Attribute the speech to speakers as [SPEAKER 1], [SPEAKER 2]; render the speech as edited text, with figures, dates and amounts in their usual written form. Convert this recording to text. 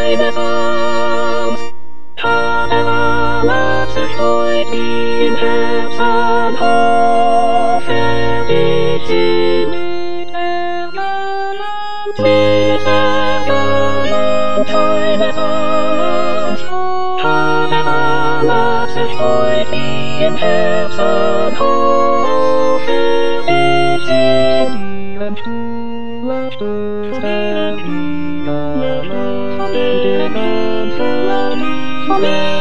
[SPEAKER 1] deine Arms. Pamela, lass es heut wie im Herzen hoffen, ich mit Ergaben deines Arms. Pamela, lass es heut wie im Herzen hoffen, ich mit Liebe,